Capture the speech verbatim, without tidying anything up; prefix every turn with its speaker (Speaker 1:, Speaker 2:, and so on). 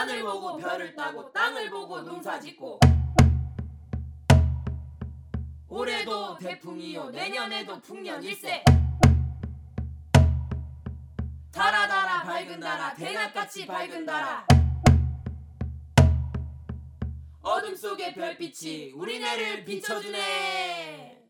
Speaker 1: 하늘 보고 별을 따고 땅을 보고 농사 짓고 올해도 태풍이요 내년에도 풍년일세 달아달아 밝은 달아 대낮같이 밝은 달아 어둠 속의 별빛이 우리네를 비춰주네.